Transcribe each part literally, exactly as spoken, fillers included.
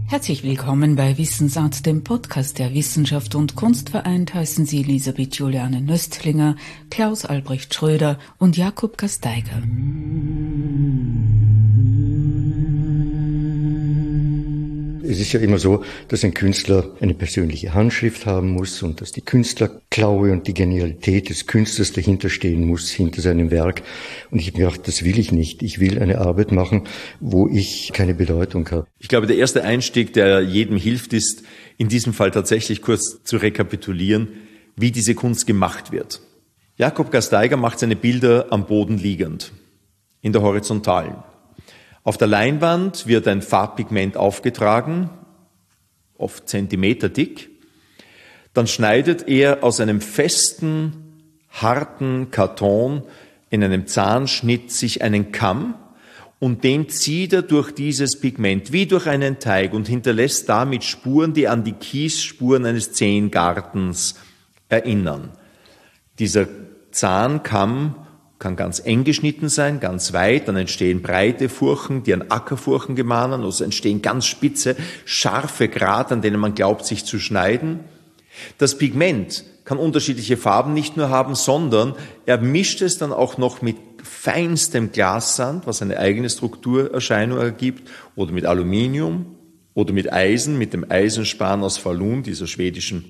Herzlich willkommen bei Wissensart, dem Podcast der Wissenschaft und Kunst vereint, heißen Sie Elisabeth Juliane Nöstlinger, Klaus Albrecht Schröder und Jakob Gasteiger. Es ist ja immer so, dass ein Künstler eine persönliche Handschrift haben muss und dass die Künstlerklaue und die Genialität des Künstlers dahinter stehen muss, hinter seinem Werk. Und ich habe mir gedacht, das will ich nicht. Ich will eine Arbeit machen, wo ich keine Bedeutung habe. Ich glaube, der erste Einstieg, der jedem hilft, ist, in diesem Fall tatsächlich kurz zu rekapitulieren, wie diese Kunst gemacht wird. Jakob Gasteiger macht seine Bilder am Boden liegend, in der Horizontalen. Auf der Leinwand wird ein Farbpigment aufgetragen, oft Zentimeter dick. Dann schneidet er aus einem festen, harten Karton in einem Zahnschnitt sich einen Kamm und den zieht er durch dieses Pigment wie durch einen Teig und hinterlässt damit Spuren, die an die Kiesspuren eines Zehengartens erinnern. Dieser Zahnkamm kann ganz eng geschnitten sein, ganz weit, dann entstehen breite Furchen, die an Ackerfurchen gemahnen, also entstehen ganz spitze, scharfe Grat, an denen man glaubt, sich zu schneiden. Das Pigment kann unterschiedliche Farben nicht nur haben, sondern er mischt es dann auch noch mit feinstem Glassand, was eine eigene Strukturerscheinung ergibt, oder mit Aluminium oder mit Eisen, mit dem Eisenspan aus Falun, dieser schwedischen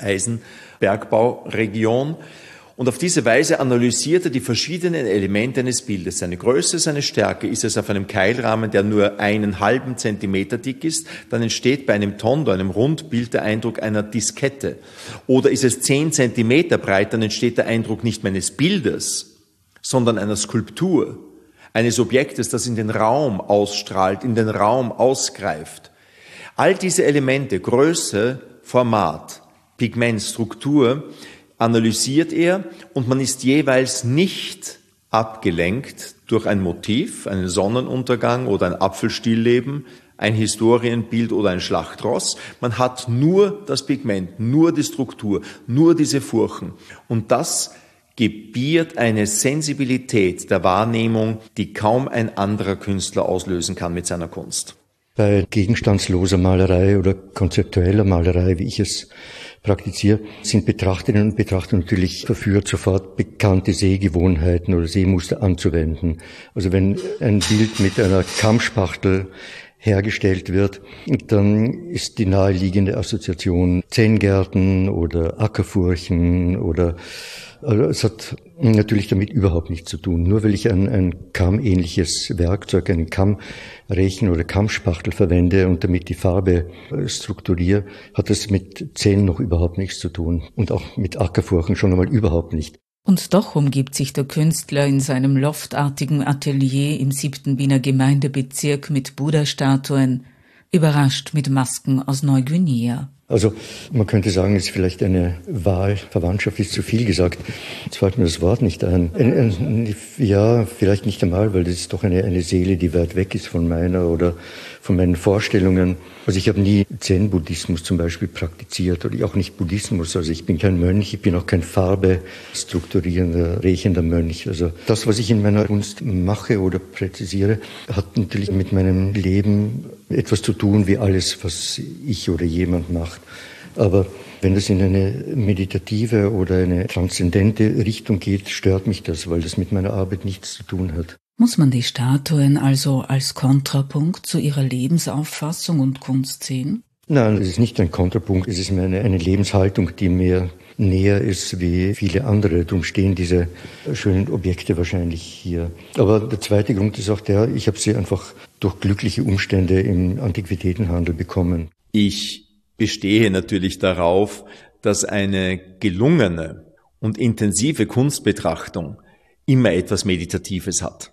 Eisenbergbauregion. Und auf diese Weise analysiert er die verschiedenen Elemente eines Bildes. Seine Größe, seine Stärke. Ist es auf einem Keilrahmen, der nur einen halben Zentimeter dick ist, dann entsteht bei einem Tondo, einem Rundbild, der Eindruck einer Diskette. Oder ist es zehn Zentimeter breit, dann entsteht der Eindruck nicht mehr eines Bildes, sondern einer Skulptur, eines Objektes, das in den Raum ausstrahlt, in den Raum ausgreift. All diese Elemente, Größe, Format, Pigment, Struktur, analysiert er und man ist jeweils nicht abgelenkt durch ein Motiv, einen Sonnenuntergang oder ein Apfelstillleben, ein Historienbild oder ein Schlachtross. Man hat nur das Pigment, nur die Struktur, nur diese Furchen. Und das gebiert eine Sensibilität der Wahrnehmung, die kaum ein anderer Künstler auslösen kann mit seiner Kunst. Bei gegenstandsloser Malerei oder konzeptueller Malerei, wie ich es praktiziere, sind Betrachterinnen und Betrachter natürlich verführt, sofort bekannte Sehgewohnheiten oder Sehmuster anzuwenden. Also wenn ein Bild mit einer Kammspachtel hergestellt wird, dann ist die naheliegende Assoziation Zehngärten oder Ackerfurchen oder, also es hat natürlich damit überhaupt nichts zu tun. Nur weil ich ein, ein kammähnliches Werkzeug, einen Kammrechen oder Kammspachtel verwende und damit die Farbe strukturiere, hat das mit Zähnen noch überhaupt nichts zu tun. Und auch mit Ackerfurchen schon einmal überhaupt nicht. Und doch umgibt sich der Künstler in seinem loftartigen Atelier im siebten Wiener Gemeindebezirk mit Buddha-Statuen, überrascht mit Masken aus Neuguinea. Also man könnte sagen, es ist vielleicht eine Wahlverwandtschaft, ist zu viel gesagt. Jetzt fällt mir das Wort nicht ein. ein, ein ja, vielleicht nicht einmal, weil das ist doch eine, eine Seele, die weit weg ist von meiner oder von meinen Vorstellungen. Also ich habe nie Zen-Buddhismus zum Beispiel praktiziert oder auch nicht Buddhismus. Also ich bin kein Mönch, ich bin auch kein Farbe strukturierender, rächender Mönch. Also das, was ich in meiner Kunst mache oder präzisiere, hat natürlich mit meinem Leben etwas zu tun, wie alles, was ich oder jemand macht. Aber wenn das in eine meditative oder eine transzendente Richtung geht, stört mich das, weil das mit meiner Arbeit nichts zu tun hat. Muss man die Statuen also als Kontrapunkt zu ihrer Lebensauffassung und Kunst sehen? Nein, es ist nicht ein Kontrapunkt, es ist eine, eine Lebenshaltung, die mir näher ist wie viele andere. Darum stehen diese schönen Objekte wahrscheinlich hier. Aber der zweite Grund ist auch der, ich habe sie einfach durch glückliche Umstände im Antiquitätenhandel bekommen. Ich bestehe natürlich darauf, dass eine gelungene und intensive Kunstbetrachtung immer etwas Meditatives hat.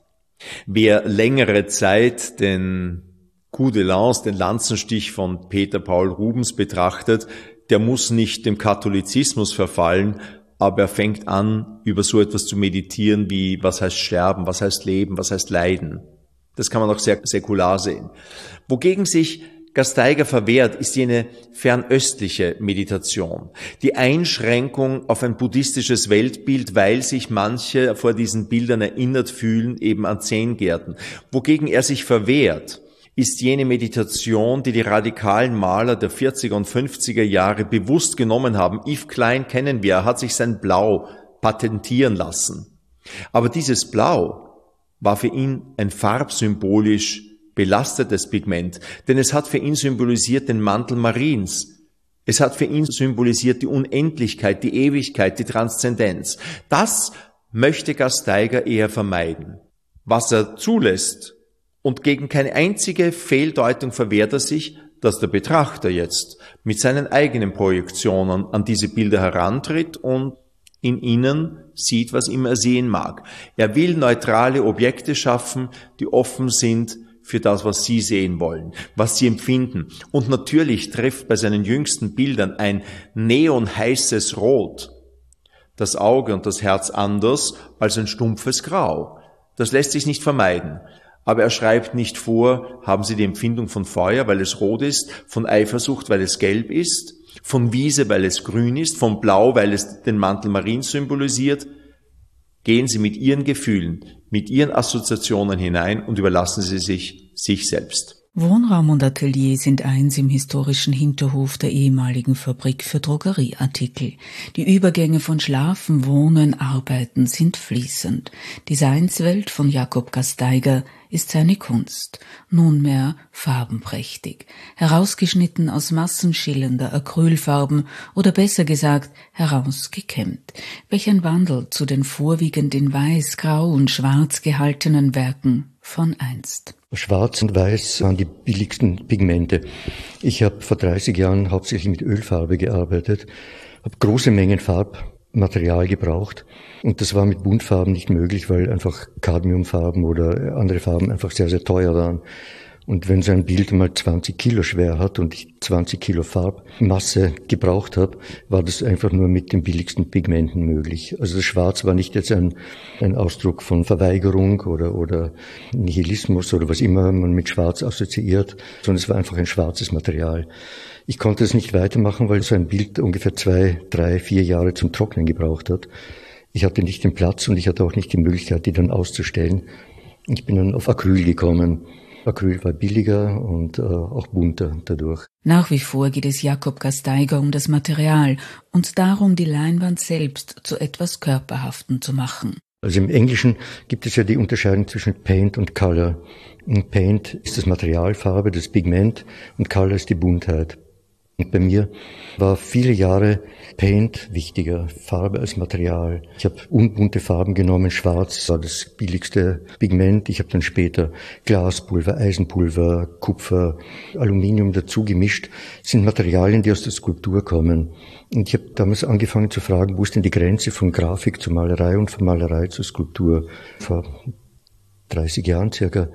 Wer längere Zeit den Coup de Lance, den Lanzenstich von Peter Paul Rubens betrachtet, der muss nicht dem Katholizismus verfallen, aber er fängt an, über so etwas zu meditieren wie, was heißt sterben, was heißt leben, was heißt leiden. Das kann man auch sehr säkular sehen. Wogegen sich Gasteiger verwehrt, ist jene fernöstliche Meditation, die Einschränkung auf ein buddhistisches Weltbild, weil sich manche vor diesen Bildern erinnert fühlen, eben an Zehngärten. Wogegen er sich verwehrt, ist jene Meditation, die die radikalen Maler der vierziger und fünfziger Jahre bewusst genommen haben. Yves Klein kennen wir, er hat sich sein Blau patentieren lassen. Aber dieses Blau war für ihn ein farbsymbolisch belastetes Pigment, denn es hat für ihn symbolisiert den Mantel Mariens. Es hat für ihn symbolisiert die Unendlichkeit, die Ewigkeit, die Transzendenz. Das möchte Gasteiger eher vermeiden. Was er zulässt, und gegen keine einzige Fehldeutung verwehrt er sich, dass der Betrachter jetzt mit seinen eigenen Projektionen an diese Bilder herantritt und in ihnen sieht, was immer er sehen mag. Er will neutrale Objekte schaffen, die offen sind für das, was Sie sehen wollen, was Sie empfinden. Und natürlich trifft bei seinen jüngsten Bildern ein neonheißes Rot das Auge und das Herz anders als ein stumpfes Grau. Das lässt sich nicht vermeiden. Aber er schreibt nicht vor, haben Sie die Empfindung von Feuer, weil es rot ist, von Eifersucht, weil es gelb ist, von Wiese, weil es grün ist, von Blau, weil es den Mantel Mariens symbolisiert. Gehen Sie mit Ihren Gefühlen, mit Ihren Assoziationen hinein und überlassen Sie sich sich selbst. Wohnraum und Atelier sind eins im historischen Hinterhof der ehemaligen Fabrik für Drogerieartikel. Die Übergänge von Schlafen, Wohnen, Arbeiten sind fließend. Die Seinswelt von Jakob Gasteiger ist seine Kunst, nunmehr farbenprächtig, herausgeschnitten aus massenschillernder Acrylfarben oder besser gesagt herausgekämmt. Welch ein Wandel zu den vorwiegend in weiß, grau und schwarz gehaltenen Werken von einst. Schwarz und Weiß waren die billigsten Pigmente. Ich habe vor dreißig Jahren hauptsächlich mit Ölfarbe gearbeitet, habe große Mengen Farbmaterial gebraucht und das war mit Buntfarben nicht möglich, weil einfach Cadmiumfarben oder andere Farben einfach sehr, sehr teuer waren. Und wenn so ein Bild mal zwanzig Kilo schwer hat und ich zwanzig Kilo Farbmasse gebraucht habe, war das einfach nur mit den billigsten Pigmenten möglich. Also das Schwarz war nicht jetzt ein, ein Ausdruck von Verweigerung oder, oder Nihilismus oder was immer man mit Schwarz assoziiert, sondern es war einfach ein schwarzes Material. Ich konnte es nicht weitermachen, weil so ein Bild ungefähr zwei, drei, vier Jahre zum Trocknen gebraucht hat. Ich hatte nicht den Platz und ich hatte auch nicht die Möglichkeit, die dann auszustellen. Ich bin dann auf Acryl gekommen. Acryl war billiger und äh, auch bunter dadurch. Nach wie vor geht es Jakob Gasteiger um das Material und darum, die Leinwand selbst zu etwas Körperhaften zu machen. Also im Englischen gibt es ja die Unterscheidung zwischen Paint und Color. Und Paint ist das Material, Farbe, das Pigment und Color ist die Buntheit. Und bei mir war viele Jahre Paint wichtiger, Farbe als Material. Ich habe unbunte Farben genommen, schwarz war das billigste Pigment. Ich habe dann später Glaspulver, Eisenpulver, Kupfer, Aluminium dazu gemischt. Das sind Materialien, die aus der Skulptur kommen. Und ich habe damals angefangen zu fragen, wo ist denn die Grenze von Grafik zur Malerei und von Malerei zur Skulptur? Vor dreißig Jahren circa.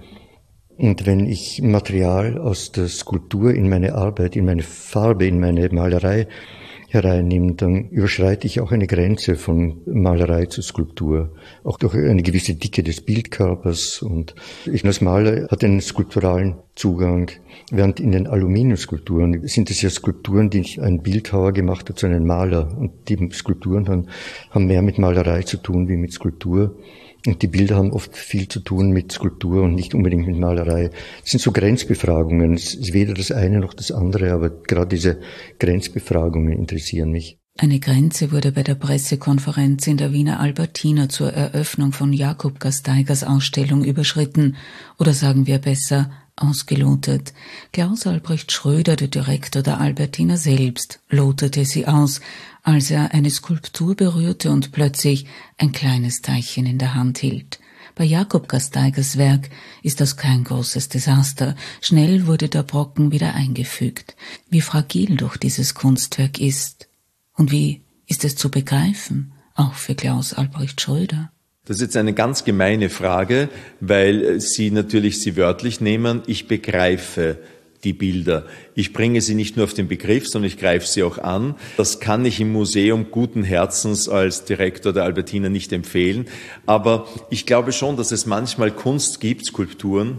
Und wenn ich Material aus der Skulptur in meine Arbeit, in meine Farbe, in meine Malerei hereinnehme, dann überschreite ich auch eine Grenze von Malerei zur Skulptur. Auch durch eine gewisse Dicke des Bildkörpers. Und ich als Maler hatte einen skulpturalen Zugang. Während in den Aluminiumskulpturen sind es ja Skulpturen, die ein Bildhauer gemacht hat zu einem Maler. Und die Skulpturen dann haben mehr mit Malerei zu tun wie mit Skulptur. Und die Bilder haben oft viel zu tun mit Skulptur und nicht unbedingt mit Malerei. Es sind so Grenzbefragungen. Es ist weder das eine noch das andere, aber gerade diese Grenzbefragungen interessieren mich. Eine Grenze wurde bei der Pressekonferenz in der Wiener Albertina zur Eröffnung von Jakob Gasteigers Ausstellung überschritten. Oder sagen wir besser, ausgelotet. Klaus Albrecht Schröder, der Direktor der Albertina selbst, lotete sie aus, als er eine Skulptur berührte und plötzlich ein kleines Teilchen in der Hand hielt. Bei Jakob Gasteigers Werk ist das kein großes Desaster. Schnell wurde der Brocken wieder eingefügt. Wie fragil doch dieses Kunstwerk ist. Und wie ist es zu begreifen, auch für Klaus Albrecht Schröder? Das ist jetzt eine ganz gemeine Frage, weil Sie natürlich sie wörtlich nehmen. Ich begreife die Bilder. Ich bringe sie nicht nur auf den Begriff, sondern ich greife sie auch an. Das kann ich im Museum guten Herzens als Direktor der Albertina nicht empfehlen. Aber ich glaube schon, dass es manchmal Kunst gibt, Skulpturen,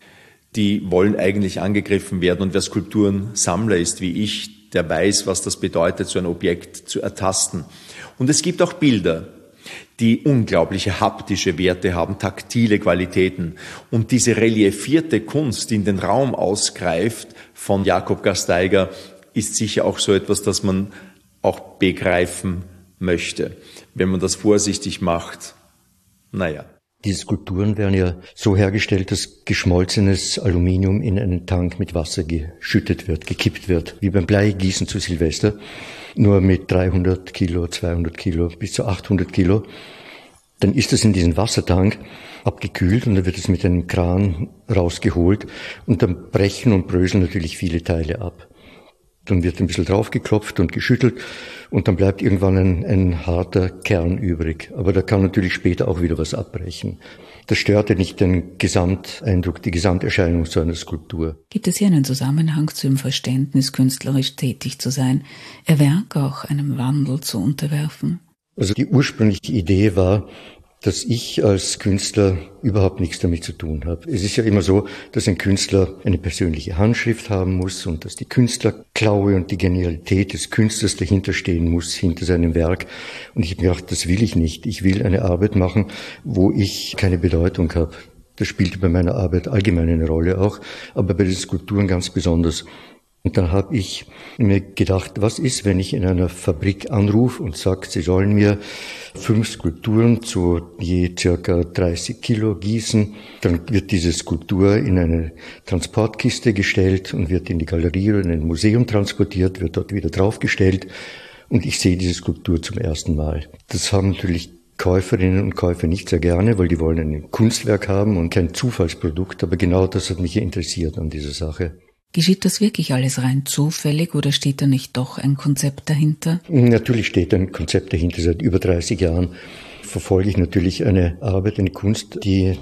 die wollen eigentlich angegriffen werden. Und wer Skulpturensammler ist wie ich, der weiß, was das bedeutet, so ein Objekt zu ertasten. Und es gibt auch Bilder, die unglaubliche haptische Werte haben, taktile Qualitäten. Und diese reliefierte Kunst, die in den Raum ausgreift von Jakob Gasteiger, ist sicher auch so etwas, das man auch begreifen möchte. Wenn man das vorsichtig macht, naja. Diese Skulpturen werden ja so hergestellt, dass geschmolzenes Aluminium in einen Tank mit Wasser geschüttet wird, gekippt wird, wie beim Bleigießen zu Silvester, nur mit dreihundert Kilo, zweihundert Kilo, bis zu achthundert Kilo. Dann ist es in diesen Wassertank abgekühlt und dann wird es mit einem Kran rausgeholt und dann brechen und bröseln natürlich viele Teile ab. Dann wird ein bisschen draufgeklopft und geschüttelt und dann bleibt irgendwann ein, ein harter Kern übrig. Aber da kann natürlich später auch wieder was abbrechen. Das stört ja nicht den Gesamteindruck, die Gesamterscheinung so einer Skulptur. Gibt es hier einen Zusammenhang zu dem Verständnis, künstlerisch tätig zu sein, ihr Werk auch einem Wandel zu unterwerfen? Also die ursprüngliche Idee war, dass ich als Künstler überhaupt nichts damit zu tun habe. Es ist ja immer so, dass ein Künstler eine persönliche Handschrift haben muss und dass die Künstlerklaue und die Genialität des Künstlers dahinter stehen muss, hinter seinem Werk. Und ich habe mir gedacht, das will ich nicht. Ich will eine Arbeit machen, wo ich keine Bedeutung habe. Das spielte bei meiner Arbeit allgemein eine Rolle auch, aber bei den Skulpturen ganz besonders. Und dann habe ich mir gedacht, was ist, wenn ich in einer Fabrik anrufe und sage, sie sollen mir fünf Skulpturen zu je circa dreißig Kilo gießen. Dann wird diese Skulptur in eine Transportkiste gestellt und wird in die Galerie oder in ein Museum transportiert, wird dort wieder draufgestellt und ich sehe diese Skulptur zum ersten Mal. Das haben natürlich Käuferinnen und Käufer nicht sehr gerne, weil die wollen ein Kunstwerk haben und kein Zufallsprodukt. Aber genau das hat mich interessiert an dieser Sache. Geschieht das wirklich alles rein zufällig oder steht da nicht doch ein Konzept dahinter? Natürlich steht ein Konzept dahinter. Seit über dreißig Jahren verfolge ich natürlich eine Arbeit, eine Kunst, die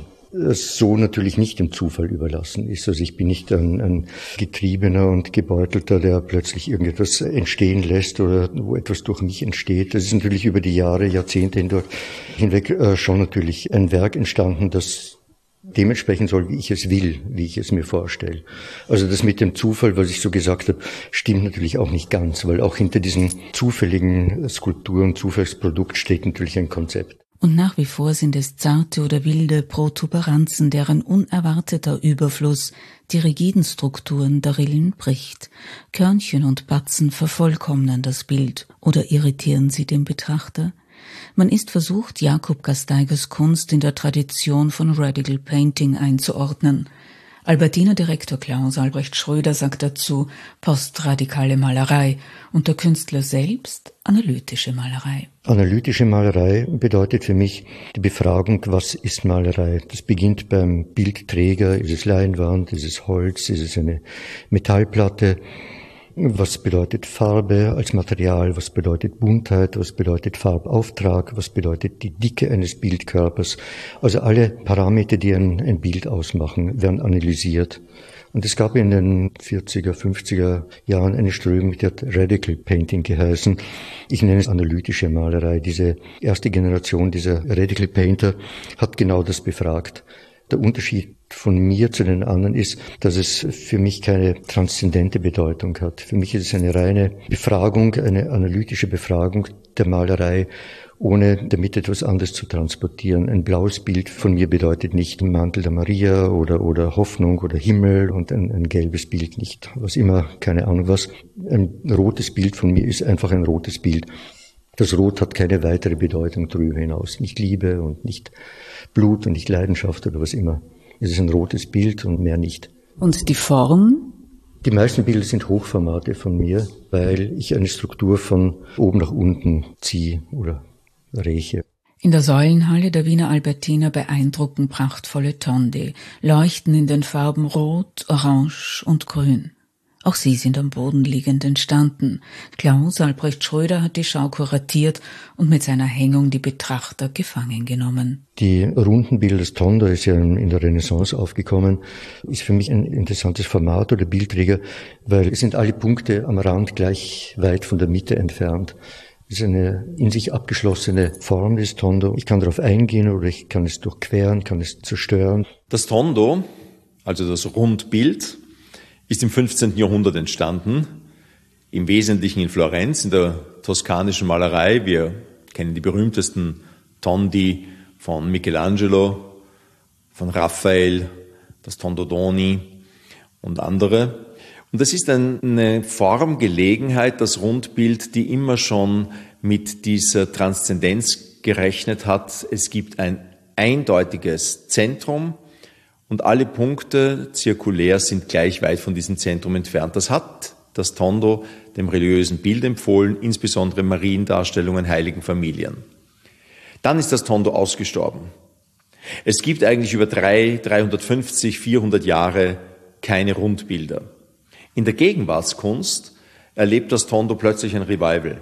so natürlich nicht dem Zufall überlassen ist. Also ich bin nicht ein, ein Getriebener und Gebeutelter, der plötzlich irgendetwas entstehen lässt oder wo etwas durch mich entsteht. Das ist natürlich über die Jahre, Jahrzehnte hindurch hinweg äh, schon natürlich ein Werk entstanden, das dementsprechend soll, wie ich es will, wie ich es mir vorstelle. Also das mit dem Zufall, was ich so gesagt habe, stimmt natürlich auch nicht ganz, weil auch hinter diesen zufälligen Skulpturen, Zufallsprodukt steht natürlich ein Konzept. Und nach wie vor sind es zarte oder wilde Protuberanzen, deren unerwarteter Überfluss die rigiden Strukturen der Rillen bricht. Körnchen und Batzen vervollkommnen das Bild oder irritieren sie den Betrachter. Man ist versucht, Jakob Gasteigers Kunst in der Tradition von Radical Painting einzuordnen. Albertiner Direktor Klaus Albrecht Schröder sagt dazu postradikale Malerei und der Künstler selbst analytische Malerei. Analytische Malerei bedeutet für mich die Befragung, was ist Malerei? Das beginnt beim Bildträger, ist es Leinwand, ist es Holz, ist es eine Metallplatte? Was bedeutet Farbe als Material? Was bedeutet Buntheit? Was bedeutet Farbauftrag? Was bedeutet die Dicke eines Bildkörpers? Also alle Parameter, die ein, ein Bild ausmachen, werden analysiert. Und es gab in den vierziger, fünfziger Jahren eine Strömung, die hat Radical Painting geheißen. Ich nenne es analytische Malerei. Diese erste Generation dieser Radical Painter hat genau das befragt. Der Unterschied von mir zu den anderen ist, dass es für mich keine transzendente Bedeutung hat. Für mich ist es eine reine Befragung, eine analytische Befragung der Malerei, ohne damit etwas anderes zu transportieren. Ein blaues Bild von mir bedeutet nicht Mantel der Maria oder, oder Hoffnung oder Himmel und ein, ein gelbes Bild nicht. Was immer, keine Ahnung was. Ein rotes Bild von mir ist einfach ein rotes Bild. Das Rot hat keine weitere Bedeutung darüber hinaus. Nicht Liebe und nicht Blut und nicht Leidenschaft oder was immer. Es ist ein rotes Bild und mehr nicht. Und die Form? Die meisten Bilder sind Hochformate von mir, weil ich eine Struktur von oben nach unten ziehe oder räche. In der Säulenhalle der Wiener Albertiner beeindrucken prachtvolle Tonde, leuchten in den Farben Rot, Orange und Grün. Auch sie sind am Boden liegend entstanden. Klaus Albrecht Schröder hat die Schau kuratiert und mit seiner Hängung die Betrachter gefangen genommen. Die runden Bilder, das Tondo ist ja in der Renaissance aufgekommen, ist für mich ein interessantes Format oder Bildträger, weil es sind alle Punkte am Rand gleich weit von der Mitte entfernt. Es ist eine in sich abgeschlossene Form des Tondo. Ich kann darauf eingehen oder ich kann es durchqueren, kann es zerstören. Das Tondo, also das Rundbild, ist im fünfzehnten Jahrhundert entstanden, im Wesentlichen in Florenz, in der toskanischen Malerei. Wir kennen die berühmtesten Tondi von Michelangelo, von Raphael, das Tondo Doni und andere. Und das ist eine Formgelegenheit, das Rundbild, die immer schon mit dieser Transzendenz gerechnet hat. Es gibt ein eindeutiges Zentrum und alle Punkte zirkulär sind gleich weit von diesem Zentrum entfernt. Das hat das Tondo dem religiösen Bild empfohlen, insbesondere Mariendarstellungen heiligen Familien. Dann ist das Tondo ausgestorben. Es gibt eigentlich über drei, dreihundertfünfzig, vierhundert Jahre keine Rundbilder. In der Gegenwartskunst erlebt das Tondo plötzlich ein Revival.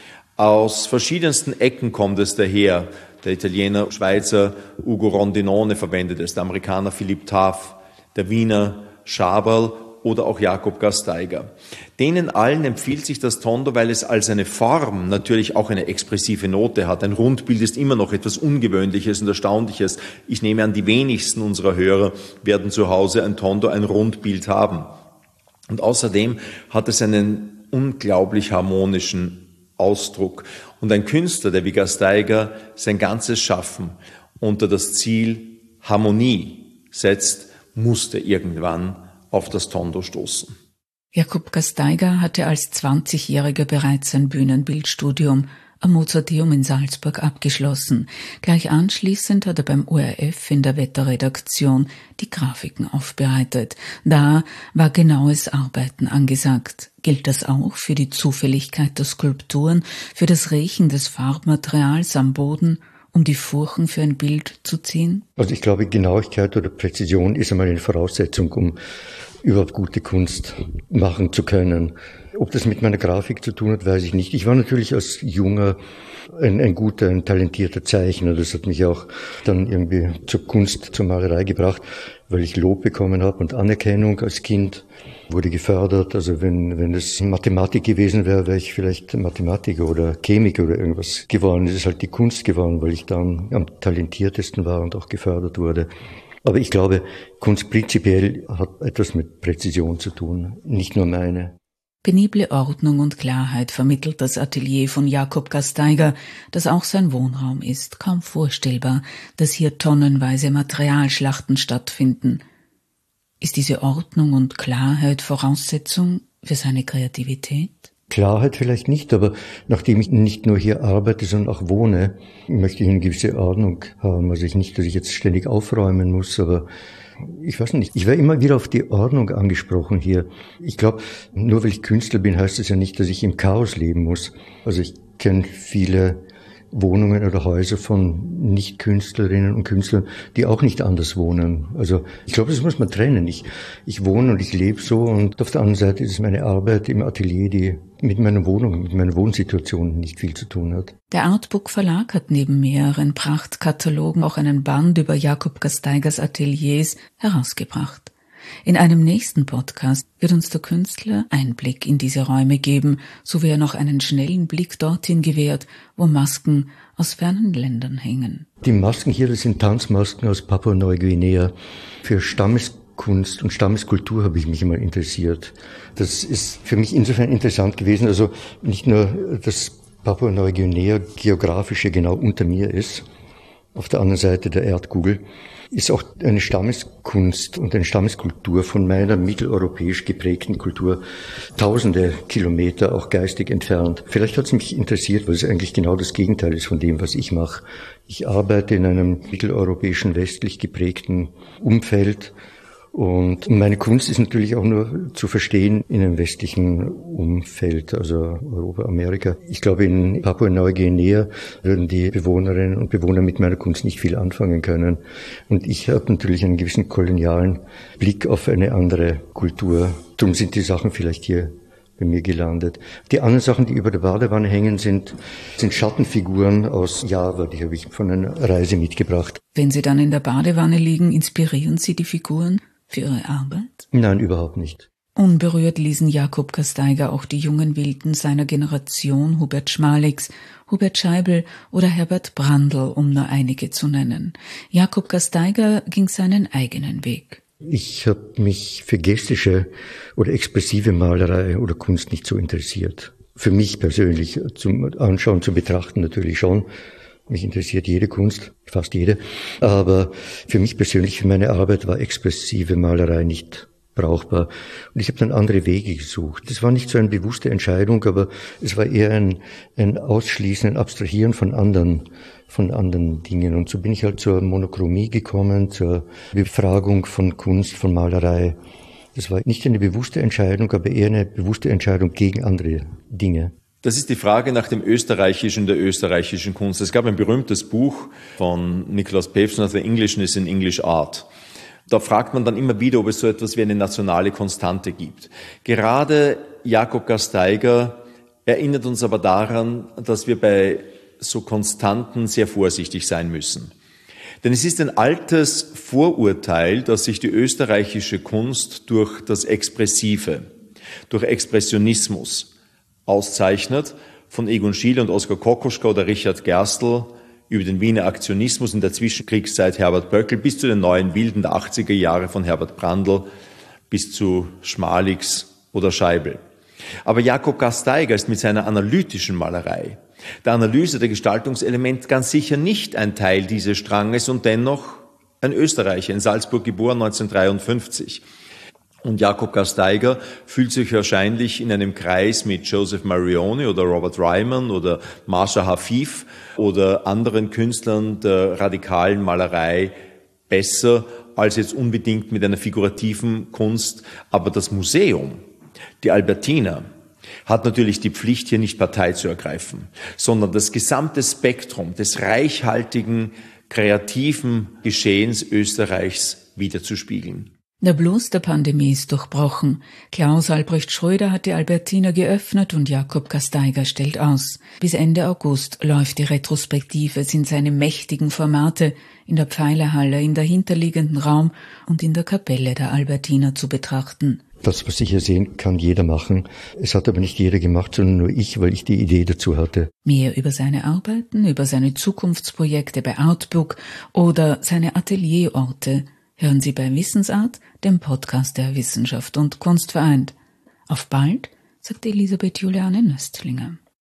Aus verschiedensten Ecken kommt es daher. Der Italiener, Schweizer Ugo Rondinone verwendet es, der Amerikaner Philipp Taff, der Wiener Schaberl oder auch Jakob Gasteiger. Denen allen empfiehlt sich das Tondo, weil es als eine Form natürlich auch eine expressive Note hat. Ein Rundbild ist immer noch etwas Ungewöhnliches und Erstaunliches. Ich nehme an, die wenigsten unserer Hörer werden zu Hause ein Tondo, ein Rundbild haben. Und außerdem hat es einen unglaublich harmonischen Ausdruck. Und ein Künstler, der wie Gasteiger sein ganzes Schaffen unter das Ziel Harmonie setzt, musste irgendwann auf das Tondo stoßen. Jakob Gasteiger hatte als zwanzigjähriger bereits sein Bühnenbildstudium am Mozarteum in Salzburg abgeschlossen. Gleich anschließend hat er beim O R F in der Wetterredaktion die Grafiken aufbereitet. Da war genaues Arbeiten angesagt. Gilt das auch für die Zufälligkeit der Skulpturen, für das Riechen des Farbmaterials am Boden, um die Furchen für ein Bild zu ziehen? Also ich glaube, Genauigkeit oder Präzision ist einmal eine Voraussetzung, um überhaupt gute Kunst machen zu können. Ob das mit meiner Grafik zu tun hat, weiß ich nicht. Ich war natürlich als Junger ein, ein guter, ein talentierter Zeichner. Das hat mich auch dann irgendwie zur Kunst, zur Malerei gebracht, weil ich Lob bekommen habe und Anerkennung als Kind wurde gefördert. Also wenn wenn es Mathematik gewesen wäre, wäre ich vielleicht Mathematiker oder Chemiker oder irgendwas geworden. Es ist halt die Kunst geworden, weil ich dann am talentiertesten war und auch gefördert wurde. Aber ich glaube, Kunst prinzipiell hat etwas mit Präzision zu tun, nicht nur meine. Penible Ordnung und Klarheit vermittelt das Atelier von Jakob Gasteiger, das auch sein Wohnraum ist. Kaum vorstellbar, dass hier tonnenweise Materialschlachten stattfinden. Ist diese Ordnung und Klarheit Voraussetzung für seine Kreativität? Klarheit vielleicht nicht, aber nachdem ich nicht nur hier arbeite, sondern auch wohne, möchte ich eine gewisse Ordnung haben. Also ich nicht, dass ich jetzt ständig aufräumen muss, aber ich weiß nicht. Ich werde immer wieder auf die Ordnung angesprochen hier. Ich glaube, nur weil ich Künstler bin, heißt es ja nicht, dass ich im Chaos leben muss. Also ich kenne viele Wohnungen oder Häuser von Nicht-Künstlerinnen und Künstlern, die auch nicht anders wohnen. Also ich glaube, das muss man trennen. Ich, ich wohne und ich lebe so und auf der anderen Seite ist es meine Arbeit im Atelier, die mit meiner Wohnung, mit meiner Wohnsituation nicht viel zu tun hat. Der Artbook Verlag hat neben mehreren Prachtkatalogen auch einen Band über Jakob Gasteigers Ateliers herausgebracht. In einem nächsten Podcast wird uns der Künstler Einblick in diese Räume geben, so wie er noch einen schnellen Blick dorthin gewährt, wo Masken aus fernen Ländern hängen. Die Masken hier, das sind Tanzmasken aus Papua-Neuguinea. Für Stammeskunst und Stammeskultur habe ich mich immer interessiert. Das ist für mich insofern interessant gewesen, also nicht nur, dass Papua-Neuguinea geografische genau unter mir ist, auf der anderen Seite der Erdkugel, ist auch eine Stammeskunst und eine Stammeskultur von meiner mitteleuropäisch geprägten Kultur tausende Kilometer auch geistig entfernt. Vielleicht hat es mich interessiert, weil es eigentlich genau das Gegenteil ist von dem, was ich mache. Ich arbeite in einem mitteleuropäischen westlich geprägten Umfeld und meine Kunst ist natürlich auch nur zu verstehen in einem westlichen Umfeld, also Europa, Amerika. Ich glaube, in Papua-Neuguinea würden die Bewohnerinnen und Bewohner mit meiner Kunst nicht viel anfangen können. Und ich habe natürlich einen gewissen kolonialen Blick auf eine andere Kultur. Darum sind die Sachen vielleicht hier bei mir gelandet. Die anderen Sachen, die über der Badewanne hängen, sind, sind Schattenfiguren aus Java, die habe ich von einer Reise mitgebracht. Wenn Sie dann in der Badewanne liegen, inspirieren Sie die Figuren für Ihre Arbeit? Nein, überhaupt nicht. Unberührt ließen Jakob Gasteiger auch die jungen Wilden seiner Generation, Hubert Schmalix, Hubert Scheibel oder Herbert Brandl, um nur einige zu nennen. Jakob Gasteiger ging seinen eigenen Weg. Ich habe mich für gestische oder expressive Malerei oder Kunst nicht so interessiert. Für mich persönlich zum Anschauen, zum Betrachten natürlich schon, Mich interessiert jede Kunst, fast jede. Aber für mich persönlich, für meine Arbeit war expressive Malerei nicht brauchbar. Und ich habe dann andere Wege gesucht. Das war nicht so eine bewusste Entscheidung, aber es war eher ein, ein Ausschließen, ein Abstrahieren von anderen, von anderen Dingen. Und so bin ich halt zur Monochromie gekommen, zur Befragung von Kunst, von Malerei. Das war nicht eine bewusste Entscheidung, aber eher eine bewusste Entscheidung gegen andere Dinge. Das ist die Frage nach dem Österreichischen, der österreichischen Kunst. Es gab ein berühmtes Buch von Nikolaus Pevsner, The Englishness in English Art. Da fragt man dann immer wieder, ob es so etwas wie eine nationale Konstante gibt. Gerade Jakob Gasteiger erinnert uns aber daran, dass wir bei so Konstanten sehr vorsichtig sein müssen. Denn es ist ein altes Vorurteil, dass sich die österreichische Kunst durch das Expressive, durch Expressionismus auszeichnet, von Egon Schiele und Oskar Kokoschka oder Richard Gerstl über den Wiener Aktionismus in der Zwischenkriegszeit Herbert Böckel bis zu den neuen Wilden der achtziger Jahre von Herbert Brandl bis zu Schmalix oder Scheibel. Aber Jakob Gasteiger ist mit seiner analytischen Malerei, der Analyse der Gestaltungselemente, ganz sicher nicht ein Teil dieses Stranges und dennoch ein Österreicher, in Salzburg geboren neunzehnhundertdreiundfünfzig. Und Jakob Gasteiger fühlt sich wahrscheinlich in einem Kreis mit Joseph Marioni oder Robert Ryman oder Marsha Hafif oder anderen Künstlern der radikalen Malerei besser als jetzt unbedingt mit einer figurativen Kunst. Aber das Museum, die Albertina, hat natürlich die Pflicht, hier nicht Partei zu ergreifen, sondern das gesamte Spektrum des reichhaltigen, kreativen Geschehens Österreichs wiederzuspiegeln. Der Blues der Pandemie ist durchbrochen. Klaus Albrecht Schröder hat die Albertina geöffnet und Jakob Gasteiger stellt aus. Bis Ende August läuft die Retrospektive. Es sind seine mächtigen Formate in der Pfeilerhalle, in der hinterliegenden Raum und in der Kapelle der Albertina zu betrachten. Das, was ich hier sehen, kann jeder machen. Es hat aber nicht jeder gemacht, sondern nur ich, weil ich die Idee dazu hatte. Mehr über seine Arbeiten, über seine Zukunftsprojekte bei Artbook oder seine Atelierorte hören Sie bei Wissensart, dem Podcast der Wissenschaft und Kunst vereint. Auf bald, sagt Elisabeth Juliane Nöstlinger.